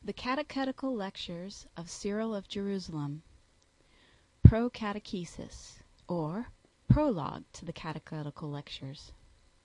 The Catechetical Lectures of Cyril of Jerusalem, Pro-Catechesis, or Prologue to the Catechetical Lectures.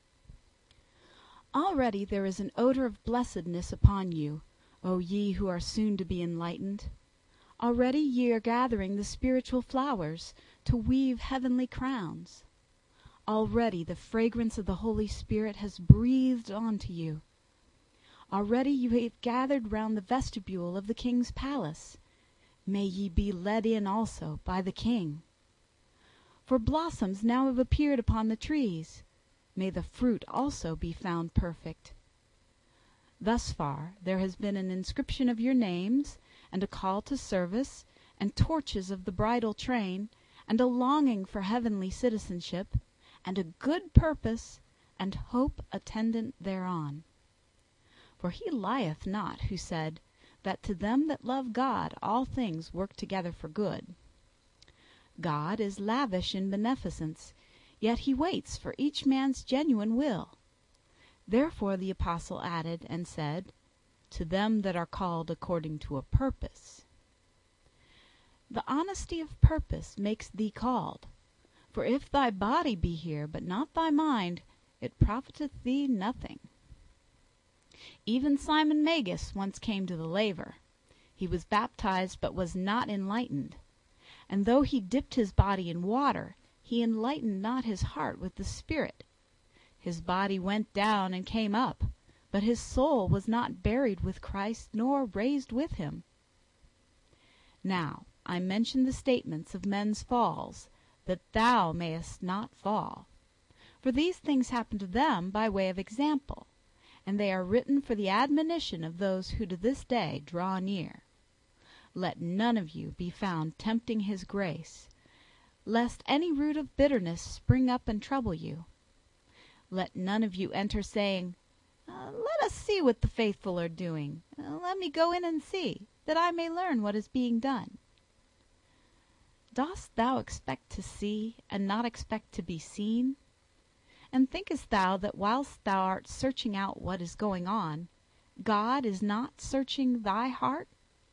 Already there is an odor of blessedness upon you, O ye who are soon to be enlightened. Already ye are gathering the spiritual flowers to weave heavenly crowns. Already the fragrance of the Holy Spirit has breathed onto you. Already you have gathered round the vestibule of the King's palace. May ye be led in also by the King. For blossoms now have appeared upon the trees. May the fruit also be found perfect. Thus far there has been an inscription of your names, and a call to service, and torches of the bridal train, and a longing for heavenly citizenship, and a good purpose, and hope attendant thereon. For he lieth not who said, that to them that love God all things work together for good. God is lavish in beneficence, yet he waits for each man's genuine will. Therefore the apostle added and said, to them that are called according to a purpose. The honesty of purpose makes thee called. For if thy body be here, but not thy mind, it profiteth thee nothing. Even Simon Magus once came to the laver. He was baptized, but was not enlightened. And though he dipped his body in water, he enlightened not his heart with the Spirit. His body went down and came up, but his soul was not buried with Christ, nor raised with him. Now I mention the statements of men's falls, that thou mayest not fall. For these things happen to them by way of example, and they are written for the admonition of those who to this day draw near. Let none of you be found tempting his grace, lest any root of bitterness spring up and trouble you. Let none of you enter saying, let us see what the faithful are doing. Let me go in and see, that I may learn what is being done. Dost thou expect to see, and not expect to be seen? And thinkest thou that whilst thou art searching out what is going on, God is not searching thy heart?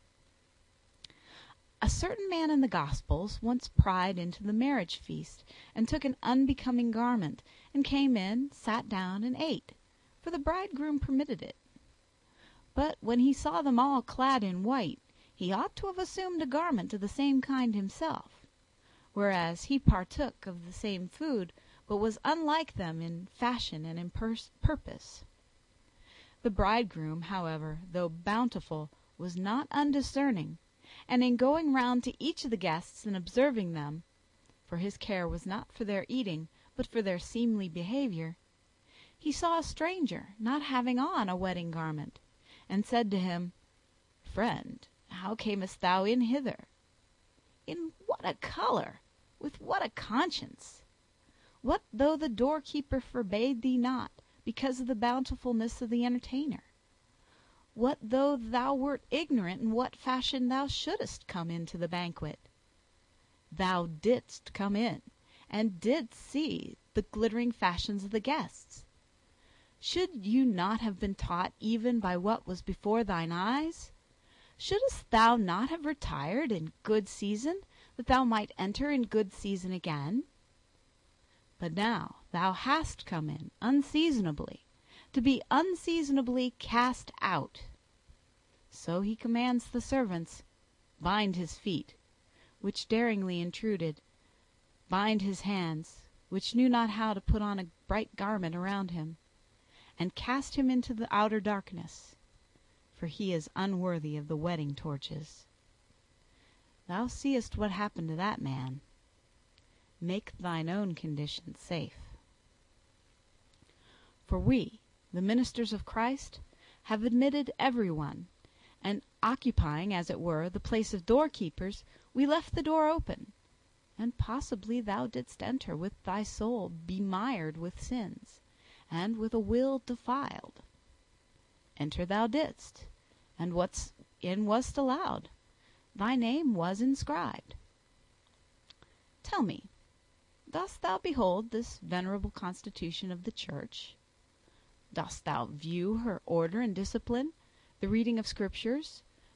A certain man in the Gospels once pried into the marriage feast, and took an unbecoming garment, and came in, sat down, and ate, for the bridegroom permitted it. But when he saw them all clad in white, he ought to have assumed a garment of the same kind himself, whereas he partook of the same food, but was unlike them in fashion and in purpose. The bridegroom, however, though bountiful, was not undiscerning, and in going round to each of the guests and observing them, for his care was not for their eating, but for their seemly behavior, he saw a stranger not having on a wedding garment, and said to him, Friend, how camest thou in hither? In what a color? With what a conscience? What though the doorkeeper forbade thee not, because of the bountifulness of the entertainer? What though thou wert ignorant in what fashion thou shouldest come into the banquet? Thou didst come in, and didst see the glittering fashions of the guests. Should you not have been taught even by what was before thine eyes? Shouldest thou not have retired in good season, that thou might enter in good season again? But now thou hast come in unseasonably, to be unseasonably cast out. So he commands the servants, Bind his feet, which daringly intruded, bind his hands, which knew not how to put on a bright garment around him, and cast him into the outer darkness, for he is unworthy of the wedding torches. Thou seest what happened to that man. Make thine own condition safe. For we, the ministers of Christ, have admitted everyone, and occupying, as it were, the place of doorkeepers, we left the door open, and possibly thou didst enter with thy soul bemired with sins, and with a will defiled. Enter thou didst, and what's in wast allowed. Thy name was inscribed. Tell me, dost thou behold this venerable constitution of the Church? Dost thou view her order and discipline, the reading of Scriptures,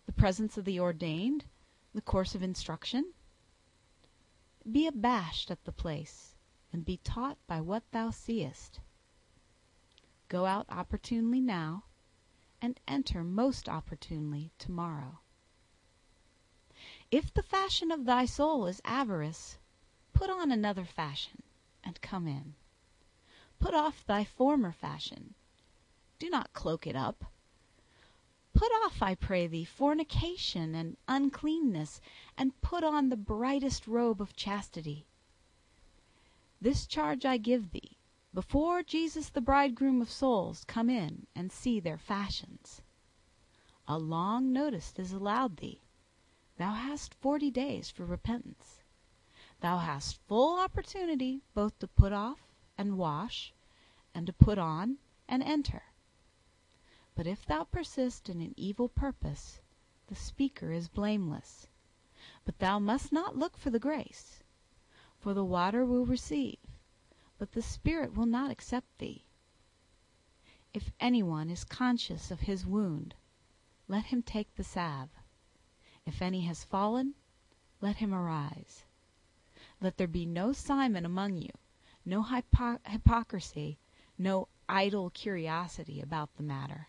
the presence of the ordained, the course of instruction? Be abashed at the place, and be taught by what thou seest. Go out opportunely now, and enter most opportunely tomorrow. If the fashion of thy soul is avarice, put on another fashion, and come in. Put off thy former fashion. Do not cloak it up. Put off, I pray thee, fornication and uncleanness, and put on the brightest robe of chastity. This charge I give thee, before Jesus the bridegroom of souls come in and see their fashions. A long notice is allowed thee. Thou hast 40 days for repentance. Thou hast full opportunity both to put off and wash, and to put on and enter. But if thou persist in an evil purpose, the speaker is blameless. But thou must not look for the grace, for the water will receive, but the Spirit will not accept thee. If anyone is conscious of his wound, let him take the salve. If any has fallen, let him arise. Let there be no Simon among you, no hypocrisy, no idle curiosity about the matter.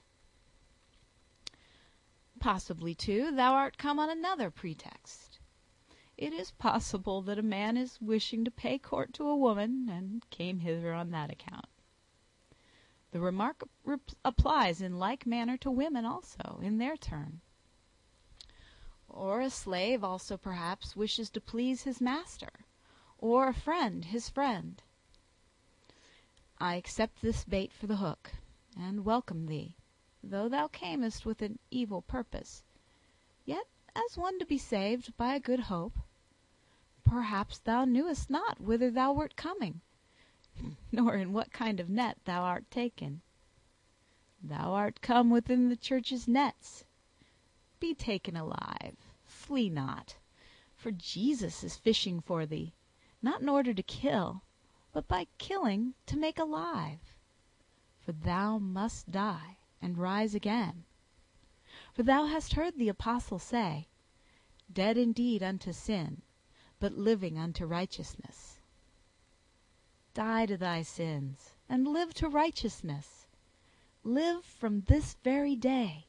Possibly, too, thou art come on another pretext. It is possible that a man is wishing to pay court to a woman, and came hither on that account. The remark applies in like manner to women also, in their turn. Or a slave also perhaps wishes to please his master, or a friend his friend. I accept this bait for the hook, and welcome thee, though thou camest with an evil purpose, yet as one to be saved by a good hope. Perhaps thou knewest not whither thou wert coming, nor in what kind of net thou art taken. Thou art come within the church's nets. Be taken alive, flee not, for Jesus is fishing for thee, not in order to kill, but by killing to make alive. For thou must die and rise again. For thou hast heard the apostle say, dead indeed unto sin, but living unto righteousness. Die to thy sins, and live to righteousness. Live from this very day.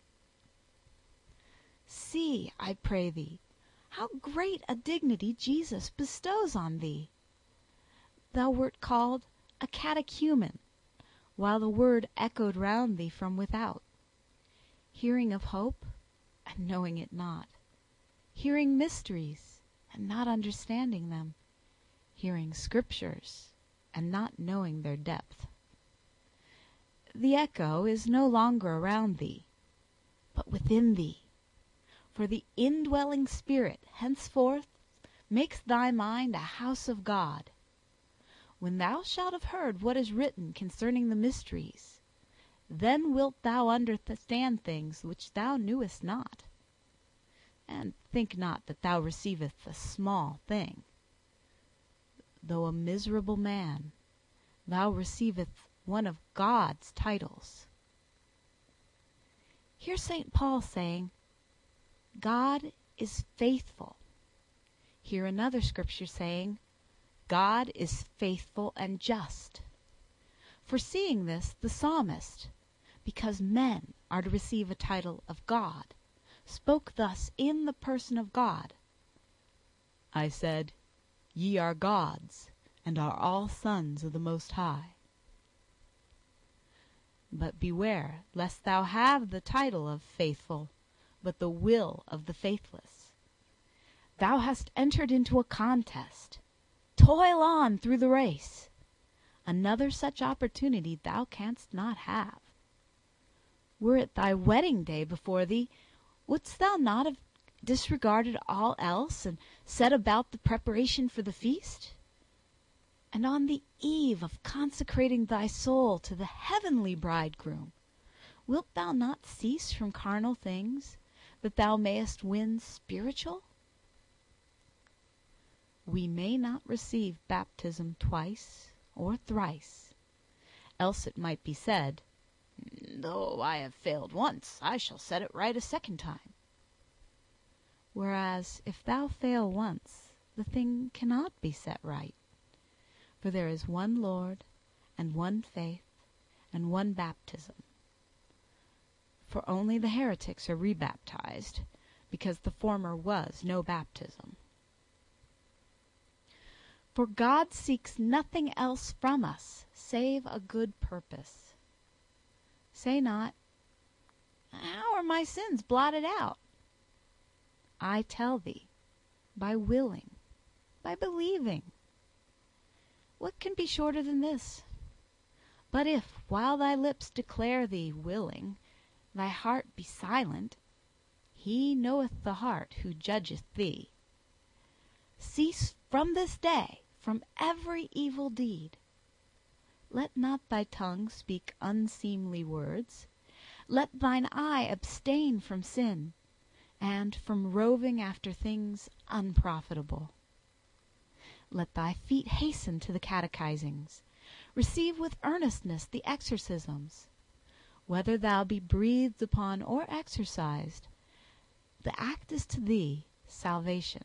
See, I pray thee, how great a dignity Jesus bestows on thee. Thou wert called a catechumen, while the word echoed round thee from without, hearing of hope and knowing it not, hearing mysteries and not understanding them, hearing scriptures and not knowing their depth. The echo is no longer around thee, but within thee, for the indwelling Spirit henceforth makes thy mind a house of God. When thou shalt have heard what is written concerning the mysteries, then wilt thou understand things which thou knewest not. And think not that thou receivest a small thing. Though a miserable man, thou receivest one of God's titles. Hear St. Paul saying, God is faithful. Hear another scripture saying, God is faithful and just. Foreseeing this, the psalmist, because men are to receive a title of God, spoke thus in the person of God. I said, Ye are gods, and are all sons of the Most High. But beware, lest thou have the title of faithful, but the will of the faithless. Thou hast entered into a contest. Toil on through the race. Another such opportunity thou canst not have. Were it thy wedding day before thee, wouldst thou not have disregarded all else, and set about the preparation for the feast? And on the eve of consecrating thy soul to the heavenly bridegroom, wilt thou not cease from carnal things, that thou mayest win spiritual? We may not receive baptism twice or thrice, else it might be said, Though I have failed once, I shall set it right a second time. whereas if thou fail once, the thing cannot be set right. For there is one Lord, and one faith, and one baptism. For only the heretics are rebaptized, because the former was no baptism. For God seeks nothing else from us, save a good purpose. Say not, how are my sins blotted out? I tell thee, by willing, by believing. What can be shorter than this? But if, while thy lips declare thee willing, thy heart be silent, he knoweth the heart who judgeth thee. Cease from this day from every evil deed. Let not thy tongue speak unseemly words. Let thine eye abstain from sin, and from roving after things unprofitable. Let thy feet hasten to the catechizings. Receive with earnestness the exorcisms. Whether thou be breathed upon or exercised, the act is to thee salvation.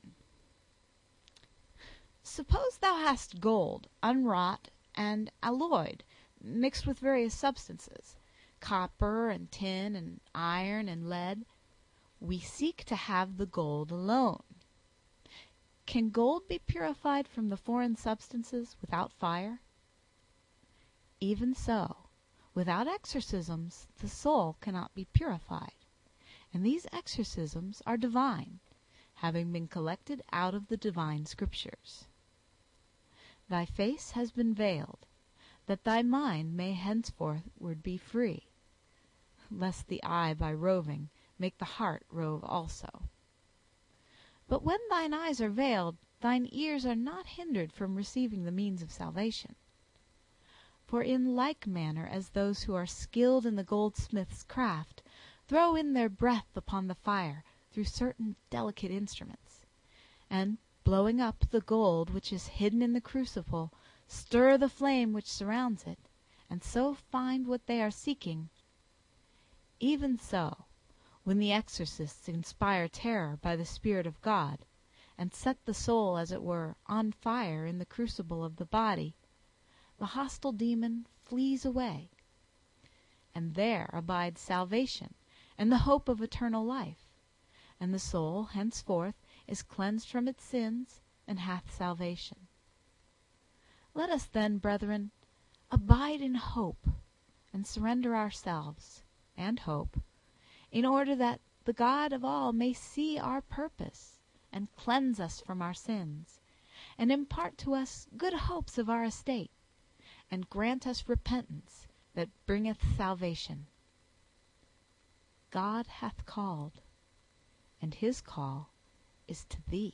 Suppose thou hast gold, unwrought, and alloyed, mixed with various substances, copper and tin and iron and lead. We seek to have the gold alone. Can gold be purified from the foreign substances without fire? Even so, without exorcisms, the soul cannot be purified, and these exorcisms are divine, having been collected out of the divine scriptures. Thy face has been veiled, that thy mind may henceforward be free, lest the eye by roving make the heart rove also. But when thine eyes are veiled, thine ears are not hindered from receiving the means of salvation. For in like manner as those who are skilled in the goldsmith's craft throw in their breath upon the fire through certain delicate instruments, and, blowing up the gold which is hidden in the crucible, stir the flame which surrounds it, and so find what they are seeking, even so, when the exorcists inspire terror by the Spirit of God, and set the soul, as it were, on fire in the crucible of the body, the hostile demon flees away, and there abides salvation and the hope of eternal life, and the soul henceforth is cleansed from its sins and hath salvation. Let us then, brethren, abide in hope, and surrender ourselves, and hope, in order that the God of all may see our purpose, and cleanse us from our sins, and impart to us good hopes of our estate, and grant us repentance that bringeth salvation. God hath called, and his call is to thee.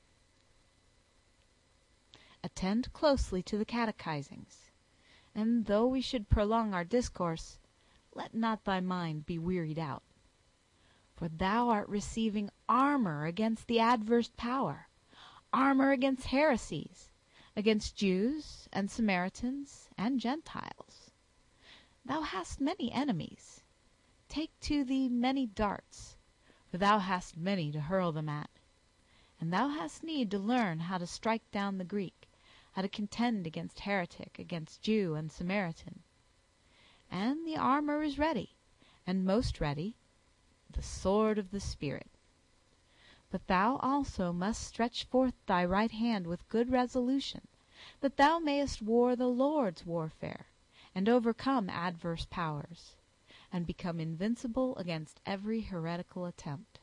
Attend closely to the catechizings, and though we should prolong our discourse, let not thy mind be wearied out. For thou art receiving armor against the adverse power, armor against heresies, against Jews and Samaritans and Gentiles. Thou hast many enemies. Take to thee many darts, for thou hast many to hurl them at. And thou hast need to learn how to strike down the Greek, how to contend against heretic, against Jew and Samaritan. And the armor is ready, and most ready, the sword of the Spirit. But thou also must stretch forth thy right hand with good resolution, that thou mayest war the Lord's warfare, and overcome adverse powers, and become invincible against every heretical attempt.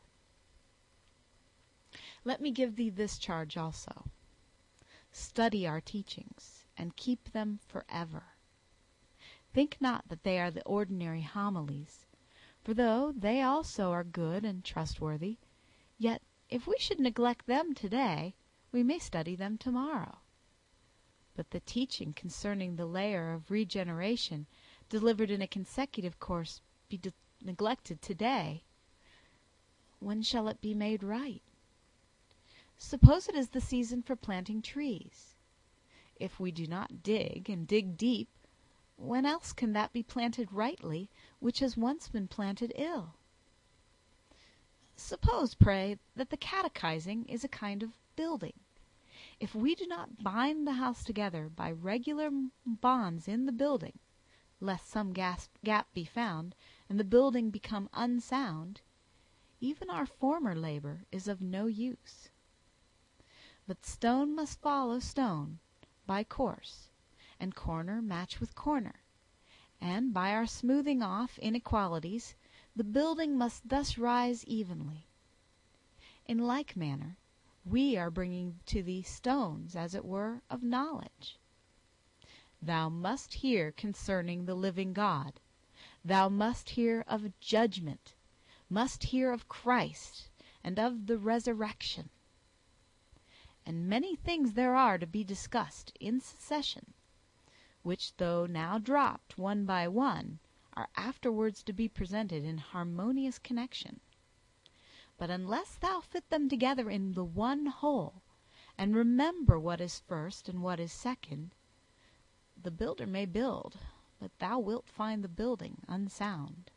Let me give thee this charge also. Study our teachings, and keep them forever. Think not that they are the ordinary homilies, for though they also are good and trustworthy, yet if we should neglect them today, we may study them tomorrow. But the teaching concerning the layer of regeneration, delivered in a consecutive course, be neglected today, when shall it be made right? Suppose it is the season for planting trees. If we do not dig, and dig deep, when else can that be planted rightly which has once been planted ill? Suppose, pray, that the catechizing is a kind of building. If we do not bind the house together by regular bonds in the building, lest some gap be found, and the building become unsound, even our former labor is of no use. But stone must follow stone by course, and corner match with corner, and by our smoothing off inequalities, the building must thus rise evenly. In like manner, we are bringing to thee stones, as it were, of knowledge. Thou must hear concerning the living God. Thou must hear of judgment, must hear of Christ, and of the resurrection. And many things there are to be discussed in succession, which, though now dropped one by one, are afterwards to be presented in harmonious connection. But unless thou fit them together in the one whole, and remember what is first and what is second, the builder may build, but thou wilt find the building unsound.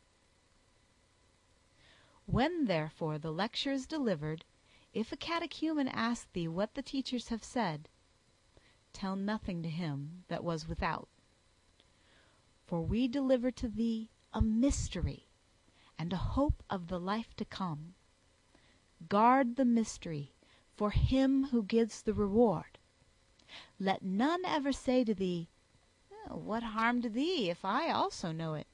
When, therefore, the lecture is delivered, if a catechumen ask thee what the teachers have said, tell nothing to him that was without. For we deliver to thee a mystery, and a hope of the life to come. Guard the mystery for him who gives the reward. Let none ever say to thee, "What harm to thee if I also know it?"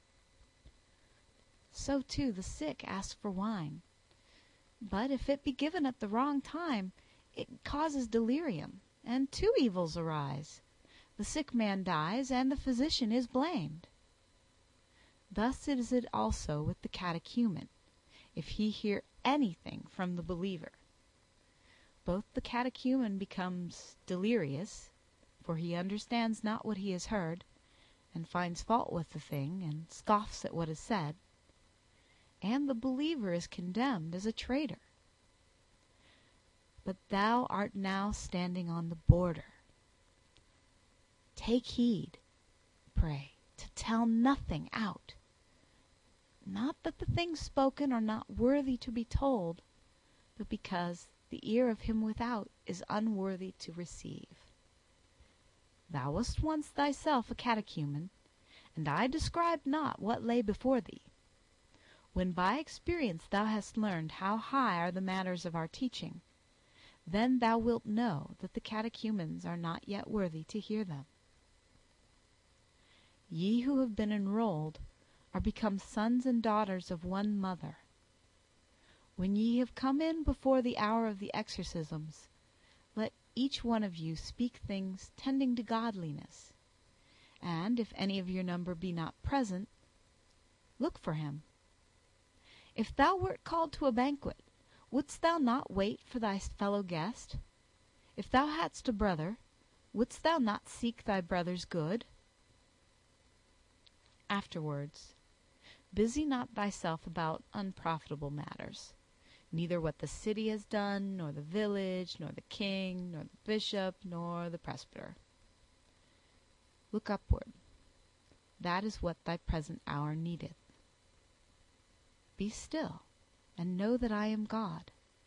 So too the sick ask for wine, but if it be given at the wrong time, it causes delirium, and two evils arise. The sick man dies, and the physician is blamed. Thus is it also with the catechumen, if he hear anything from the believer. Both the catechumen becomes delirious, for he understands not what he has heard, and finds fault with the thing, and scoffs at what is said, and the believer is condemned as a traitor. But thou art now standing on the border. Take heed, pray, to tell nothing out. Not that the things spoken are not worthy to be told, but because the ear of him without is unworthy to receive. Thou wast once thyself a catechumen, and I described not what lay before thee. When by experience thou hast learned how high are the matters of our teaching, then thou wilt know that the catechumens are not yet worthy to hear them. Ye who have been enrolled are become sons and daughters of one mother. When ye have come in before the hour of the exorcisms, let each one of you speak things tending to godliness, and if any of your number be not present, look for him. If thou wert called to a banquet, wouldst thou not wait for thy fellow guest? If thou hadst a brother, wouldst thou not seek thy brother's good? Afterwards, busy not thyself about unprofitable matters, neither what the city has done, nor the village, nor the king, nor the bishop, nor the presbyter. Look upward. That is what thy present hour needeth. Be still, and know that I am God.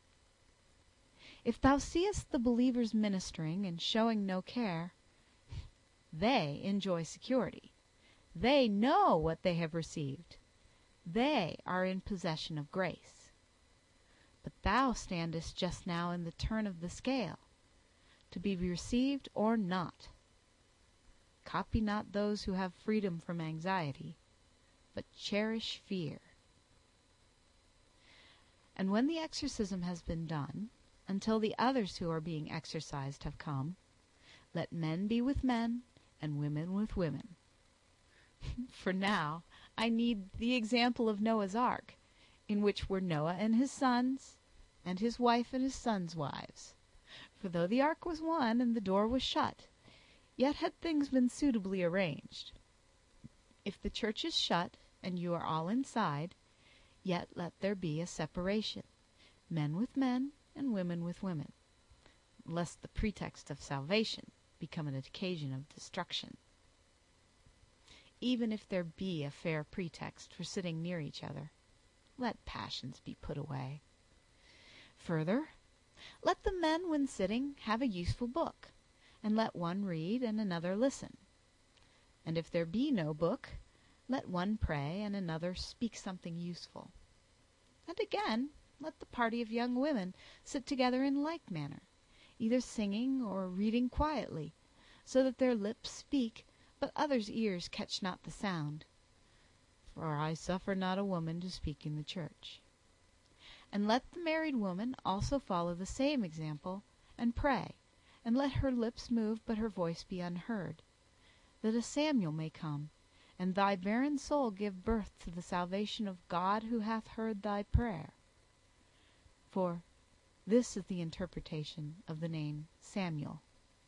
If thou seest the believers ministering and showing no care, they enjoy security. They know what they have received. They are in possession of grace. But thou standest just now in the turn of the scale, to be received or not. Copy not those who have freedom from anxiety, but cherish fear. And when the exorcism has been done, until the others who are being exorcised have come, let men be with men, and women with women. For now I need the example of Noah's ark, in which were Noah and his sons, and his wife and his sons' wives. For though the ark was one, and the door was shut, yet had things been suitably arranged. If the church is shut, and you are all inside, yet let there be a separation, men with men, and women with women, lest the pretext of salvation become an occasion of destruction. Even if there be a fair pretext for sitting near each other, let passions be put away. Further, let the men, when sitting, have a useful book, and let one read and another listen. And if there be no book, let one pray and another speak something useful. And again, let the party of young women sit together in like manner, either singing or reading quietly, so that their lips speak, but others' ears catch not the sound. For I suffer not a woman to speak in the church. And let the married woman also follow the same example, and pray, and let her lips move, but her voice be unheard, that a Samuel may come, and thy barren soul give birth to the salvation of God, who hath heard thy prayer. For this is the interpretation of the name Samuel.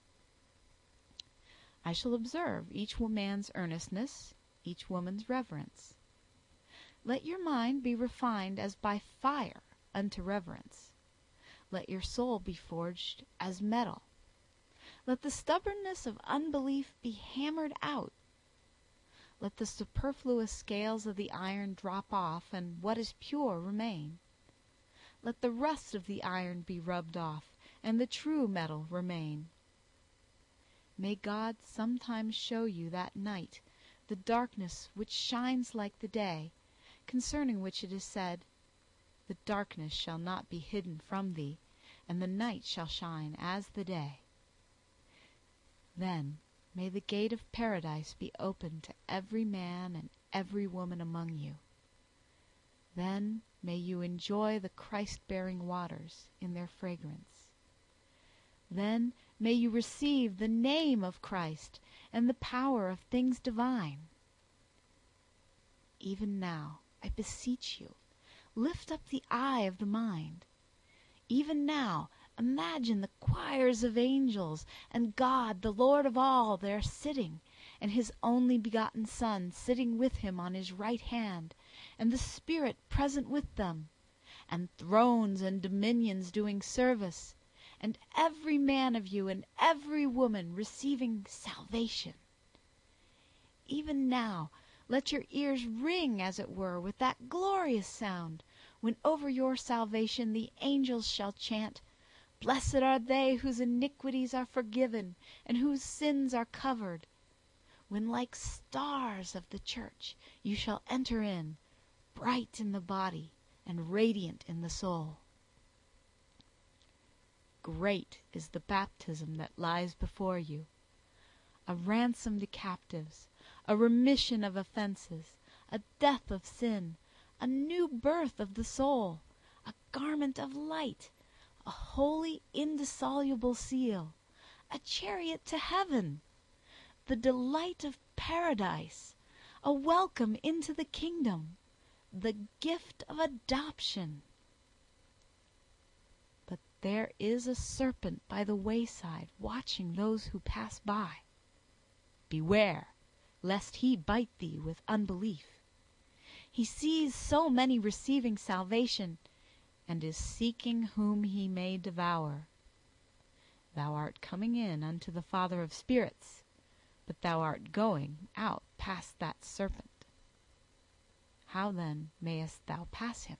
I shall observe each man's earnestness, each woman's reverence. Let your mind be refined as by fire unto reverence. Let your soul be forged as metal. Let the stubbornness of unbelief be hammered out. Let the superfluous scales of the iron drop off, and what is pure remain. Let the rust of the iron be rubbed off, and the true metal remain. May God sometimes show you that night, the darkness which shines like the day, concerning which it is said, "The darkness shall not be hidden from thee, and the night shall shine as the day." Then may the gate of paradise be opened to every man and every woman among you. Then may you enjoy the Christ-bearing waters in their fragrance. Then may you receive the name of Christ and the power of things divine. Even now, I beseech you, lift up the eye of the mind. Even now, imagine the choirs of angels, and God, the Lord of all, there sitting, and his only begotten Son sitting with him on his right hand, and the Spirit present with them, and thrones and dominions doing service, and every man of you and every woman receiving salvation. Even now, let your ears ring, as it were, with that glorious sound, when over your salvation the angels shall chant, "Blessed are they whose iniquities are forgiven, and whose sins are covered," when like stars of the church you shall enter in, bright in the body and radiant in the soul. Great is the baptism that lies before you, a ransom to captives, a remission of offenses, a death of sin, a new birth of the soul, a garment of light, a holy indissoluble seal, a chariot to heaven, the delight of paradise, a welcome into the kingdom, the gift of adoption. But there is a serpent by the wayside, watching those who pass by. Beware, lest he bite thee with unbelief. He sees so many receiving salvation, and is seeking whom he may devour. Thou art coming in unto the Father of spirits, but thou art going out past that serpent. How then mayest thou pass him?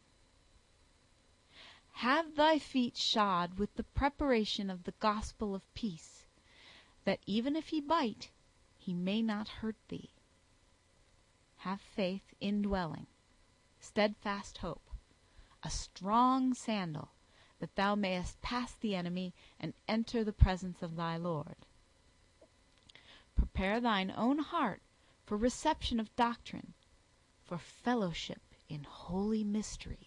Have thy feet shod with the preparation of the gospel of peace, that even if he bite, he may not hurt thee. Have faith indwelling, steadfast hope, a strong sandal, that thou mayest pass the enemy and enter the presence of thy Lord. Prepare thine own heart for reception of doctrine, for fellowship in holy mysteries.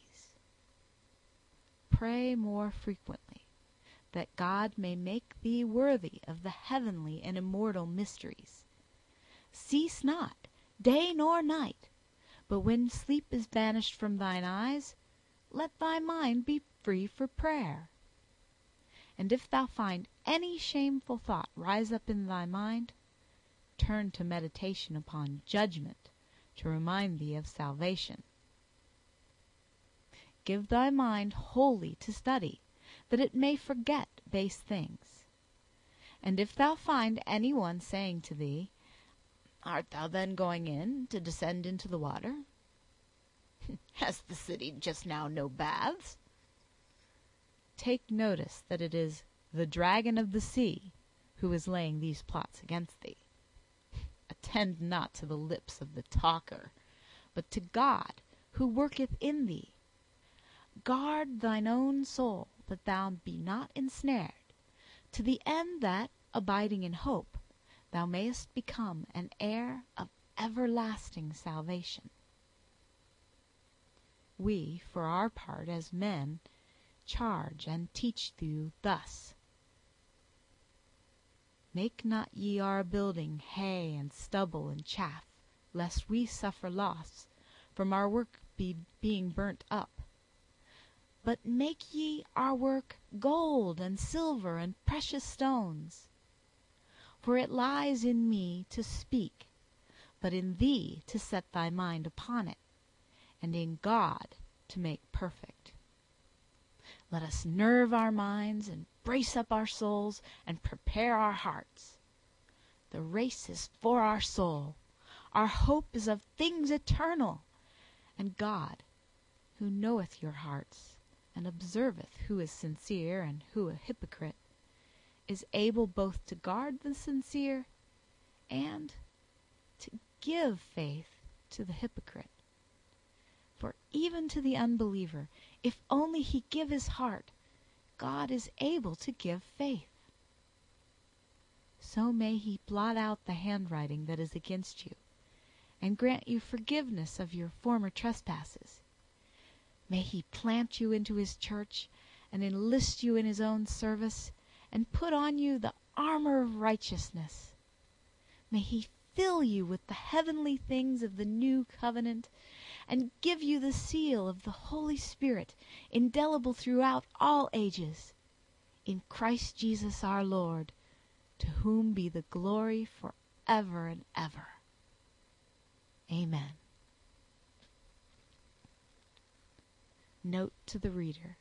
Pray more frequently, that God may make thee worthy of the heavenly and immortal mysteries. Cease not, day nor night, but when sleep is banished from thine eyes, let thy mind be free for prayer. And if thou find any shameful thought rise up in thy mind, turn to meditation upon judgment to remind thee of salvation. Give thy mind wholly to study, that it may forget base things. And if thou find any one saying to thee, "Art thou then going in to descend into the water? Has the city just now no baths?" take notice that it is the dragon of the sea who is laying these plots against thee. Attend not to the lips of the talker, but to God who worketh in thee. Guard thine own soul, that thou be not ensnared, to the end that, abiding in hope, thou mayest become an heir of everlasting salvation. We, for our part, as men, charge and teach you thus. Make not ye our building hay and stubble and chaff, lest we suffer loss from our work being burnt up. But make ye our work gold and silver and precious stones. For it lies in me to speak, but in thee to set thy mind upon it, and in God to make perfect. Let us nerve our minds and brace up our souls and prepare our hearts. The race is for our soul. Our hope is of things eternal, and God, who knoweth your hearts, and observeth who is sincere and who a hypocrite, is able both to guard the sincere and to give faith to the hypocrite. For even to the unbeliever, if only he give his heart, God is able to give faith. So may he blot out the handwriting that is against you, and grant you forgiveness of your former trespasses. May he plant you into his church, and enlist you in his own service, and put on you the armor of righteousness. May he fill you with the heavenly things of the new covenant, and give you the seal of the Holy Spirit, indelible throughout all ages, in Christ Jesus our Lord, to whom be the glory for ever and ever. Amen. Note to the reader.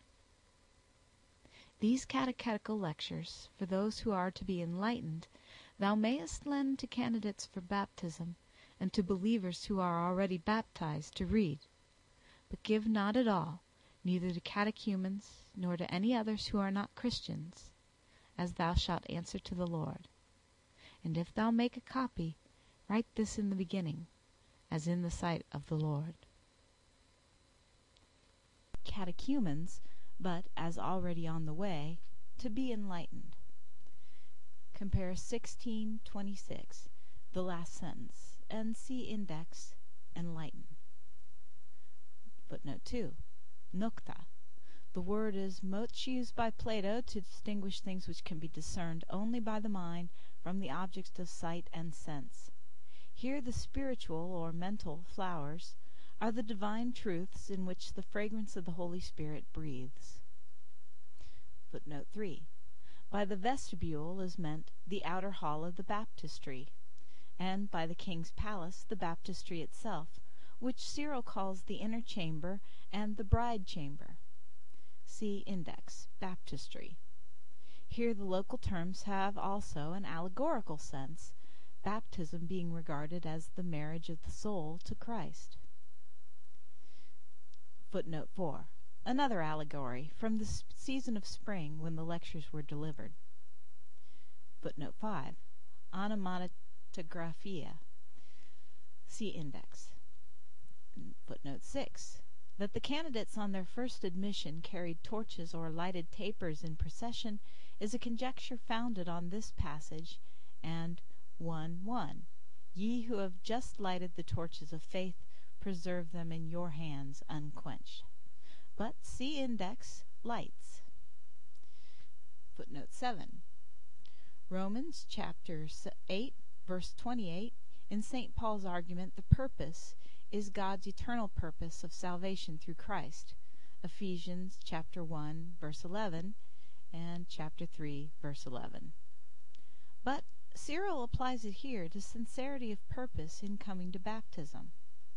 These catechetical lectures, for those who are to be enlightened, thou mayest lend to candidates for baptism, and to believers who are already baptized to read. But give not at all, neither to catechumens, nor to any others who are not Christians, as thou shalt answer to the Lord. And if thou make a copy, write this in the beginning, as in the sight of the Lord. Catechumens, but, as already on the way, to be enlightened. Compare 16:26, the last sentence, and see index, enlighten. Footnote 2. Nukta. The word is much used by Plato to distinguish things which can be discerned only by the mind from the objects of sight and sense. Here the spiritual or mental flowers are the divine truths in which the fragrance of the Holy Spirit breathes. Footnote 3. By the vestibule is meant the outer hall of the baptistry, and by the king's palace the baptistry itself, which Cyril calls the inner chamber and the bride chamber. See index, baptistry. Here the local terms have also an allegorical sense, baptism being regarded as the marriage of the soul to Christ. Footnote 4. Another allegory from the season of spring when the lectures were delivered. Footnote 5. Onomatographia. See index. Footnote 6. That the candidates on their first admission carried torches or lighted tapers in procession is a conjecture founded on this passage and 1:1. Ye who have just lighted the torches of faith, preserve them in your hands unquenched. But see index, lights. Footnote 7. Romans chapter 8, verse 28. In St. Paul's argument, the purpose is God's eternal purpose of salvation through Christ. Ephesians chapter 1, verse 11, and chapter 3, verse 11. But Cyril applies it here to sincerity of purpose in coming to baptism.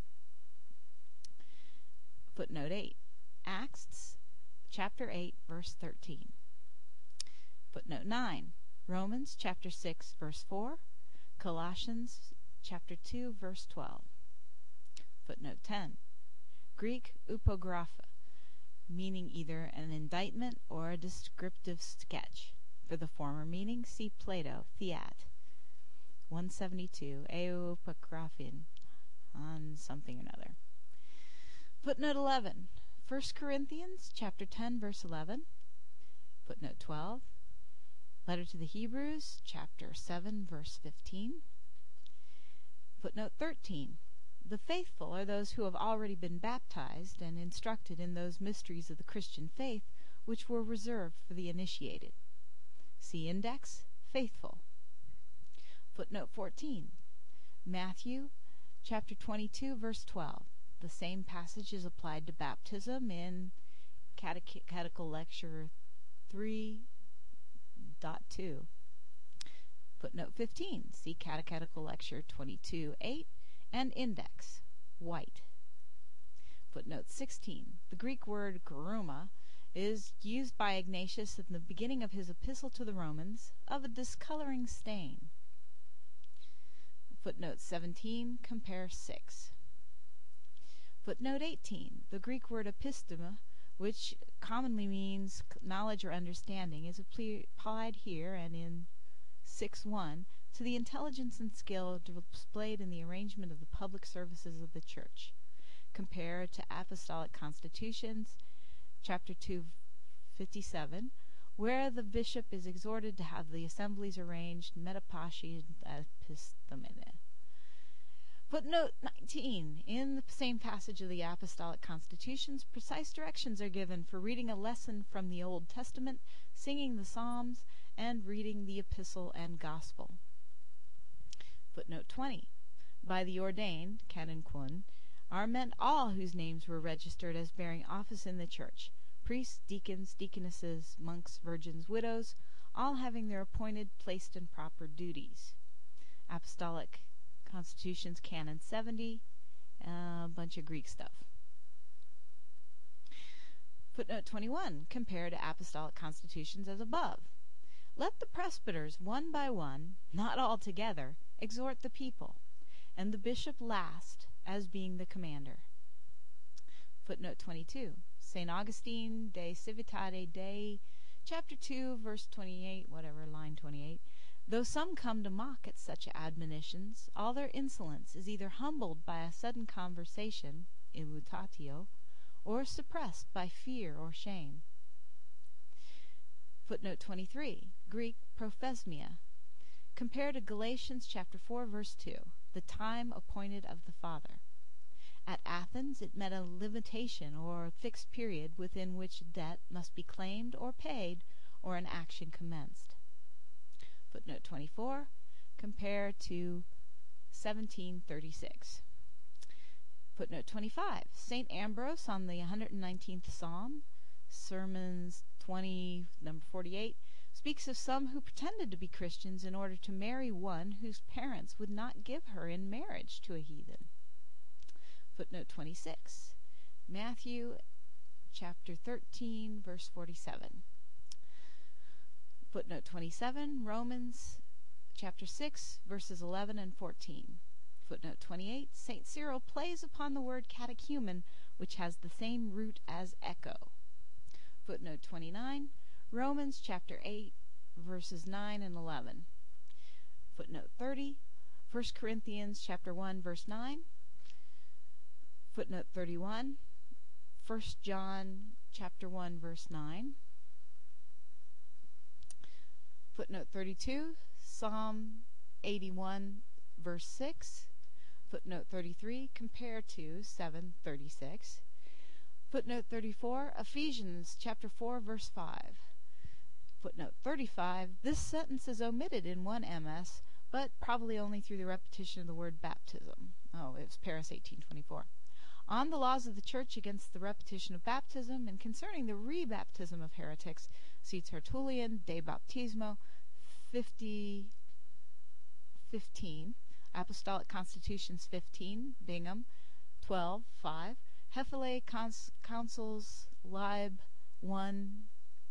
Footnote 8. Acts chapter 8, verse 13. Footnote 9. Romans chapter 6, verse 4. Colossians chapter 2, verse 12. Footnote 10. Greek upographa meaning either an indictment or a descriptive sketch. For the former meaning, see Plato, Theat, 172, Eopagraphin, on something or another. Footnote 11. 1 Corinthians chapter 10, verse 11. Footnote 12. Letter to the Hebrews, chapter 7, verse 15. Footnote 13. The faithful are those who have already been baptized and instructed in those mysteries of the Christian faith which were reserved for the initiated. See index, faithful. Footnote 14. Matthew, chapter 22, verse 12. The same passage is applied to baptism in Catechetical Lecture 3.2. Footnote 15. See Catechetical Lecture 22.8 and index, white. Footnote 16. The Greek word geruma is used by Ignatius in the beginning of his epistle to the Romans of a discoloring stain. Footnote 17. Compare 6. Footnote 18. The Greek word episteme, which commonly means knowledge or understanding, is applied here and in 6.1 to the intelligence and skill displayed in the arrangement of the public services of the Church. Compare to Apostolic Constitutions, chapter 257, where the bishop is exhorted to have the assemblies arranged metapashi epistemene. Footnote 19. In the same passage of the Apostolic Constitutions, precise directions are given for reading a lesson from the Old Testament, singing the Psalms, and reading the Epistle and Gospel. Footnote 20. By the ordained, canon are meant all whose names were registered as bearing office in the Church, priests, deacons, deaconesses, monks, virgins, widows, all having their appointed, placed, and proper duties. Apostolic Constitutions, Canon 70, a bunch of Greek stuff. Footnote 21. Compare to Apostolic Constitutions as above. Let the presbyters, one by one, not all together, exhort the people, and the bishop last, as being the commander. Footnote 22. St. Augustine, De Civitate Dei, chapter 2, verse 28, line 28. Though some come to mock at such admonitions, all their insolence is either humbled by a sudden conversation, immutatio, or suppressed by fear or shame. Footnote 23. Greek prophesmia. Compare to Galatians chapter 4, verse 2, the time appointed of the Father. At Athens it meant a limitation or fixed period within which a debt must be claimed or paid or an action commenced. Footnote 24. Compare to 1736. Footnote 25. St. Ambrose on the 119th Psalm, Sermons 20, number 48, speaks of some who pretended to be Christians in order to marry one whose parents would not give her in marriage to a heathen. Footnote 26. Matthew chapter 13, verse 47. Footnote 27. Romans chapter 6, verses 11 and 14. Footnote 28. St. Cyril plays upon the word catechumen, which has the same root as echo. Footnote 29. Romans chapter 8, verses 9 and 11. Footnote 30. 1 Corinthians chapter 1, verse 9. Footnote 31. 1 John chapter 1, verse 9. Footnote 32. Psalm 81, verse 6. Footnote 33. Compare to 7:36. Footnote 34. Ephesians chapter 4, verse 5. Footnote 35. This sentence is omitted in one MS, but probably only through the repetition of the word baptism. Oh, it was Paris 1824. On the laws of the Church against the repetition of baptism and concerning the rebaptism of heretics, see Tertullian, De Baptismo, 15. Apostolic Constitutions 15, Bingham, 12, 5. Hefele Councils, Lib. 1,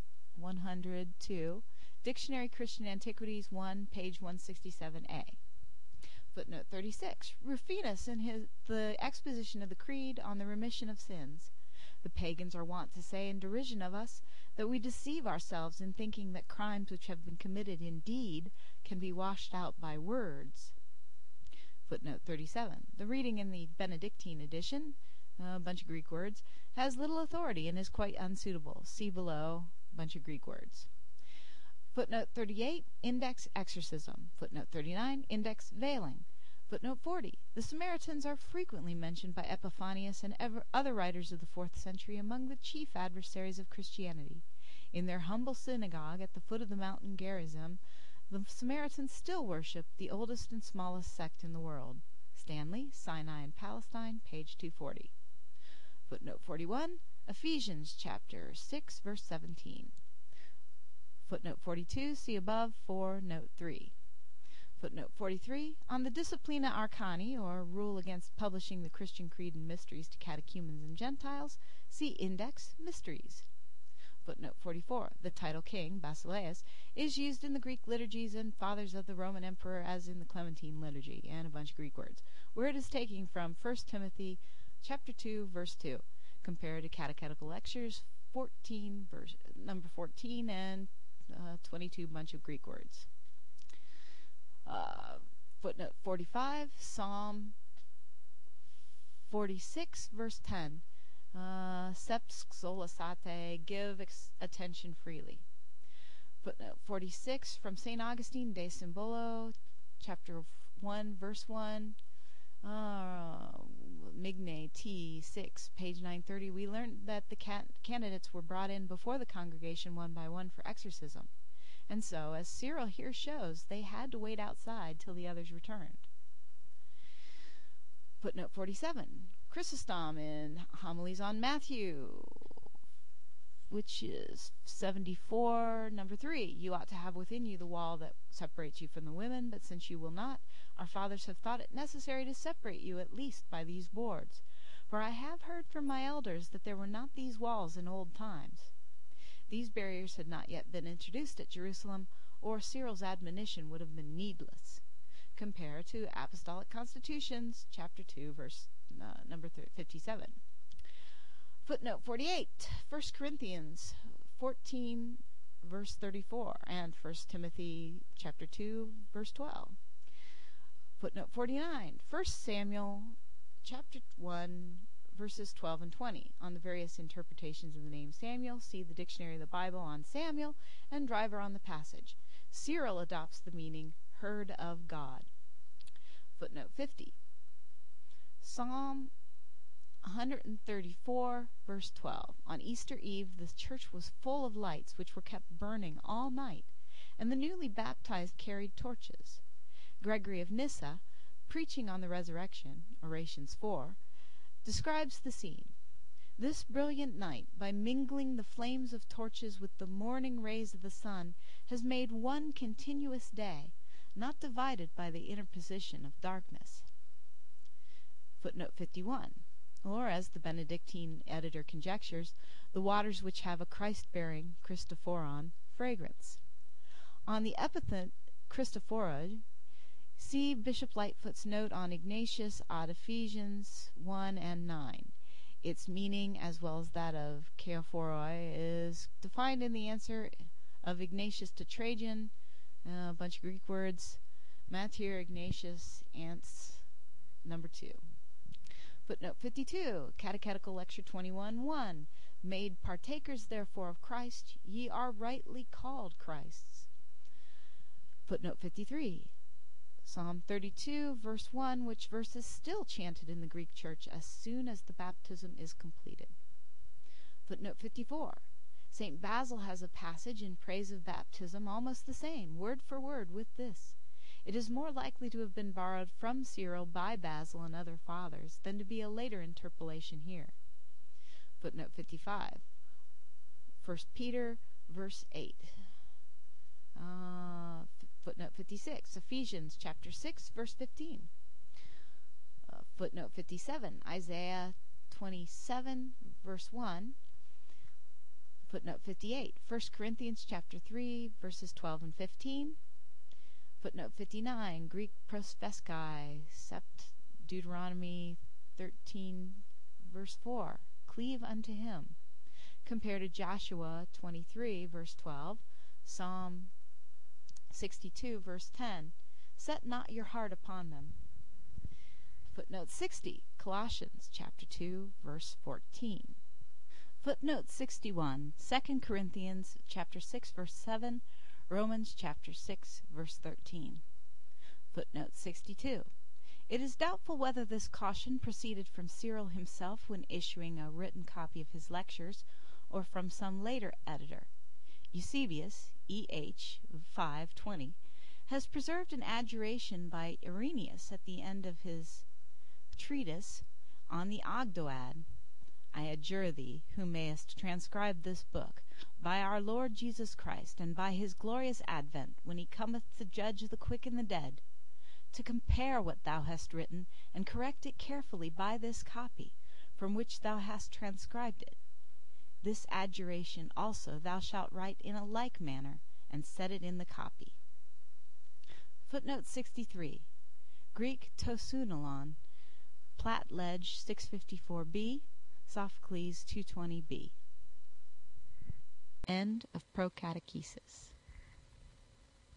102. Dictionary Christian Antiquities 1, page 167a. Footnote 36. Rufinus, in the exposition of the Creed on the remission of sins, The pagans are wont to say in derision of us that we deceive ourselves in thinking that crimes which have been committed in deed can be washed out by words. Footnote 37. The reading in the Benedictine edition, a bunch of Greek words, has little authority and is quite unsuitable. See below, bunch of Greek words. Footnote 38, index exorcism. Footnote 39, index veiling. Footnote 40, the Samaritans are frequently mentioned by Epiphanius and other writers of the 4th century among the chief adversaries of Christianity. In their humble synagogue at the foot of the mountain Gerizim, the Samaritans still worship the oldest and smallest sect in the world. Stanley, Sinai and Palestine, page 240. Footnote 41, Ephesians chapter 6, verse 17. Footnote 42, see above for note 3. Footnote 43, on the Disciplina Arcani, or rule against publishing the Christian creed and mysteries to catechumens and Gentiles, see index mysteries. Footnote 44, the title king, Basileus, is used in the Greek liturgies and fathers of the Roman emperor as in the Clementine liturgy, and a bunch of Greek words, where it is taken from 1 Timothy chapter 2, verse 2. Compare to Catechetical Lectures 14, verse number 14, and 22 bunch of Greek words. Footnote 45, Psalm 46, verse 10. Seps xolasate, give attention freely. Footnote 46, from St. Augustine de Symbolo, chapter 1, verse 1. Migne T 6, page 930, we learned that the candidates were brought in before the congregation one by one for exorcism, and so, as Cyril here shows, they had to wait outside till the others returned. Footnote 47, Chrysostom in Homilies on Matthew, which is 74, number 3, you ought to have within you the wall that separates you from the women, but since you will not, our fathers have thought it necessary to separate you at least by these boards. For I have heard from my elders that there were not these walls in old times. These barriers had not yet been introduced at Jerusalem, or Cyril's admonition would have been needless. Compare to Apostolic Constitutions, chapter 2, verse number 57. Footnote 48, 1 Corinthians 14, verse 34, and 1 Timothy chapter 2, verse 12. Footnote 49, 1 Samuel chapter 1, verses 12 and 20. On the various interpretations of the name Samuel, see the Dictionary of the Bible on Samuel and Driver on the passage. Cyril adopts the meaning heard of God. Footnote 50, Psalm 134, verse 12. On Easter Eve, the church was full of lights which were kept burning all night, and the newly baptized carried torches. Gregory of Nyssa, preaching on the resurrection, Orations 4, describes the scene. This brilliant night, by mingling the flames of torches with the morning rays of the sun, has made one continuous day, not divided by the interposition of darkness. Footnote 51, or as the Benedictine editor conjectures, the waters which have a Christ-bearing, Christophoron, fragrance. On the epithet Christophoroi, see Bishop Lightfoot's note on Ignatius ad Ephesians 1 and 9. Its meaning, as well as that of Chaephoroi, is defined in the answer of Ignatius to Trajan, a bunch of Greek words, Mater Ignatius, ants, number 2. Footnote 52, Catechetical Lecture 21:1, made partakers therefore of Christ, ye are rightly called Christ's. Footnote 53, Psalm 32, verse 1, which verse is still chanted in the Greek church as soon as the baptism is completed. Footnote 54, St. Basil has a passage in praise of baptism almost the same, word for word, with this. It is more likely to have been borrowed from Cyril by Basil and other fathers than to be a later interpolation here. Footnote 55, 1 Peter, verse 8. Footnote 56, Ephesians chapter 6, verse 15. Footnote 57, Isaiah 27, verse 1. Footnote 58, 1 Corinthians chapter 3, verses 12 and 15. Footnote 59, Greek prospheskai, sept Deuteronomy 13, verse 4. cleave unto him. Compare to Joshua 23, verse 12, Psalm 62, verse 10. Set not your heart upon them. Footnote 60, Colossians chapter 2, verse 14. Footnote 61, 2 Corinthians chapter 6, verse 7, Romans chapter 6, verse 13. Footnote 62. It is doubtful whether this caution proceeded from Cyril himself when issuing a written copy of his lectures, or from some later editor. Eusebius, E.H. 5:20, has preserved an adjuration by Irenaeus at the end of his treatise on the Ogdoad. I adjure thee, who mayest transcribe this book, by our Lord Jesus Christ, and by his glorious advent, when he cometh to judge the quick and the dead, to compare what thou hast written, and correct it carefully by this copy, from which thou hast transcribed it. This adjuration also thou shalt write in a like manner, and set it in the copy. Footnote 63. Greek tosunolon, Platt Ledge 654b, Sophocles 220b. End of Procatechesis.